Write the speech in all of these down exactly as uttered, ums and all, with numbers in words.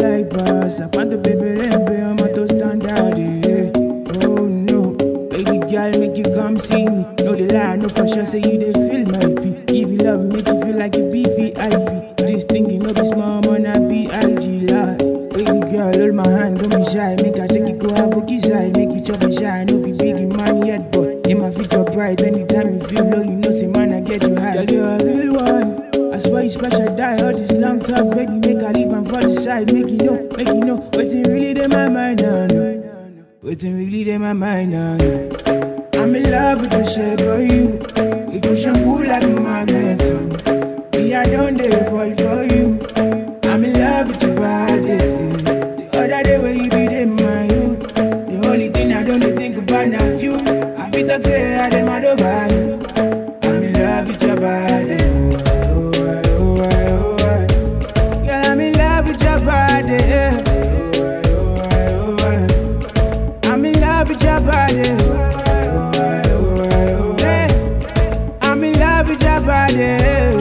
like boss. I want to baby and pay on my to stand out, yeah. Oh no, baby girl, make you come see me. No the lie, no for sure, say you they feel my pee. Give you love, make you feel like you be V I P. This thing, you know, be small, man, I be I G large. Baby girl, hold my hand, don't be shy. Make I take you go a bookie side. Make you chop a shy, no be big in man yet, but in my future bright. Anytime you feel low, you know, say man, I get you high. Girl, you're a real one. I swear you special die. All this long talk, baby, make I leave and fall aside. Make you know, make you know, waiting really in my mind, nah, no. Waiting really in my mind, nah, no. I'm in love with the shape of you. You go shampoo like a magnet, too. Me, I don't dare fall for you. I'm in love with your body. The other day when you be there, my you. The only thing I don't think about now you. I feel like say I dem mad over you. I'm in love with your body. Oh, oh, oh, oh, oh. Girl, I'm in love with your body. Oh, oh, oh, oh. I'm in love with your body. Oh, oh, oh, oh. I'm in love with your body.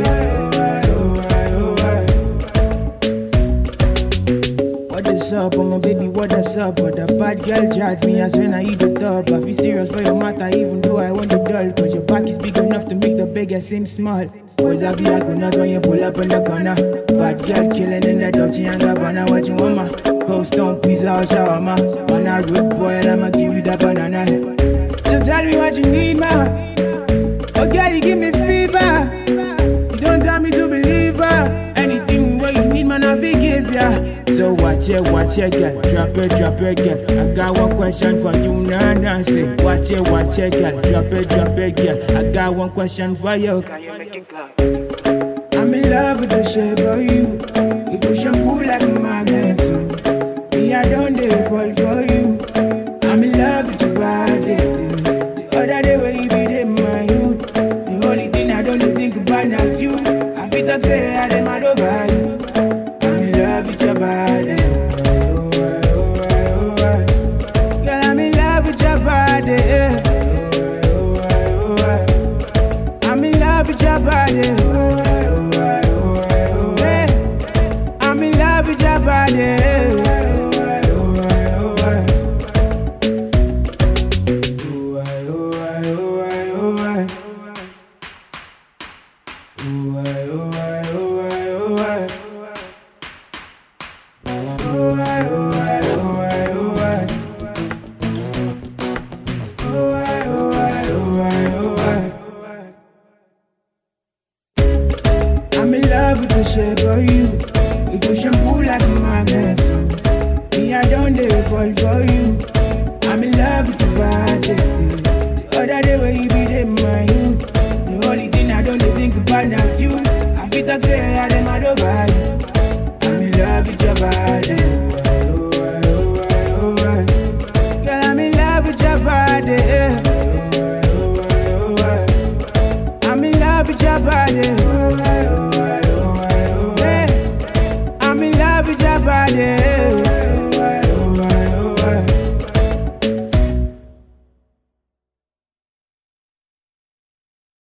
What's up, oh my baby, what is up? But the bad girl judge me as when I eat the top. I feel serious for your matter, even though I want the doll. Cause your back is big enough to make the beggar seem small. Boys have you not when you pull up in the corner. Bad girl killing in the Dolce and Gabbana. What you want, ma? Cold stone, pizza or shawarma. Man, a rude boy and I'ma give you that banana. So tell me what you need, ma. Oh girl, you give me fever. You don't tell me to believe her. Anything what you need, man, I forgive ya. So watch it, watch it, girl. Drop it, drop it, girl. I got one question for you, nah, nah, say. Watch it, watch it, girl. Drop it, drop it, girl. I got one question for you. Can you make it clap? I'm in love with the shape of you. You go shampoo like a magnet, too. Me, I don't dare fall for you. I'm in love with your body. The other day when you be there, my you. The only thing I don't think about now you. I feel like say I dem mad over you. With your body, oh, oh, oh, oh. Girl, I'm in love with your body, oh, oh, oh. I'm in love with your body, oh, oh, oh, oh. I'm in love with your body, oh, oh, oh, I'm in love with the shape of you. You go shampoo like a magnet. Me, I don't dare fall for you. I'm in love with your body. The other day when you be there, my you. The only thing I don't think about now you. I feel like say I dem mad over you.